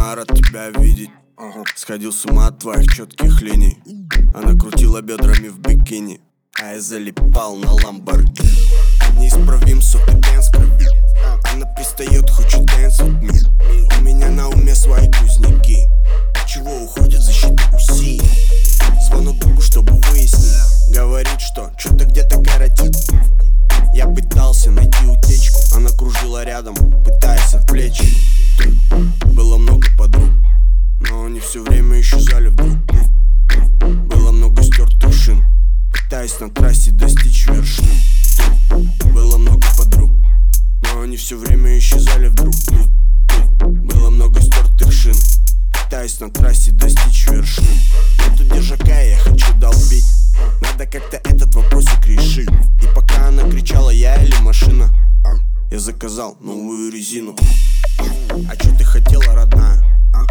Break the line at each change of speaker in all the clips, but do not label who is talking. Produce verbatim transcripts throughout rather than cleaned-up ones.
Мама, рад тебя видеть. Сходил с ума от твоих четких линий. Она крутила бедрами в бикини, а я залипал на Ламборгини. Неисправим сотый дэнс крови. Она пристает, хочет дэнс от me. У меня на уме свои кузнеки. Чего уходит защита УСИ? Звонок другу, чтобы выяснить. Говорит, что что-то где-то коротит. Я пытался найти утечку. Она кружила рядом, пытаясь отвлечь. Было много подруг, но они все время исчезали вдруг. Было много стертых шин, пытаясь на трассе достичь вершин. Было много подруг, но они все время исчезали вдруг. Было много стертых шин, пытаясь на трассе достичь вершин. Нету держака, я хочу долбить. Надо как-то этот вопросик решить. И пока она кричала, я или машина, я заказал новую резину. А чё ты хотела, родная?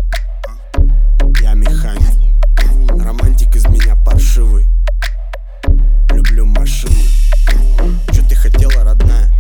Я механик. Романтик из меня паршивый. Люблю машины. Чё ты хотела, родная?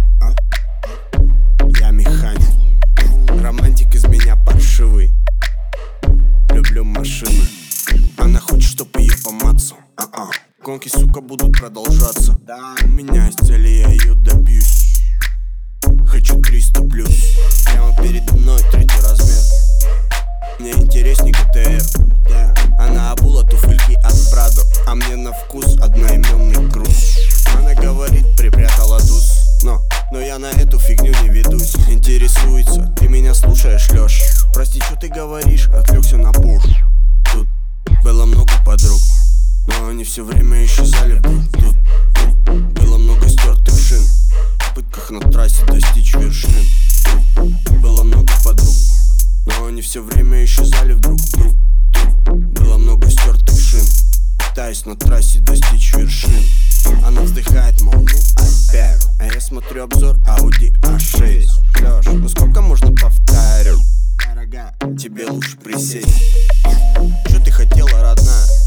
Я механик. Романтик из меня паршивый. Люблю машины. Она хочет, чтоб ее помацал. А-а. Гонки, сука, будут продолжаться. У меня есть цели, я ее добьюсь. Хочу триста плюс. Прямо передо мной третий размер. Мне интересней ГТР. Она обула туфельки от Прадо, а мне на вкус одноименный груз. Она говорит, припрятала туз, но, но я на эту фигню не ведусь. Интересуется, ты меня слушаешь, Лёш? Прости, что ты говоришь, отвлекся на буш. Тут было много подруг, но они все время исчезали вдруг. Тут, тут было много стертых шин, в попытках на трассе достичь вершин. Было много подруг, но они все время исчезали вдруг. Тут, тут было много стертых шин, пытаясь на трассе достичь вершин. Она вздыхает, мол, ну опять. А я смотрю обзор Audi а шесть. Лёш, ну сколько можно повторю? Дорогая, тебе лучше присесть. Что ты хотела, родная?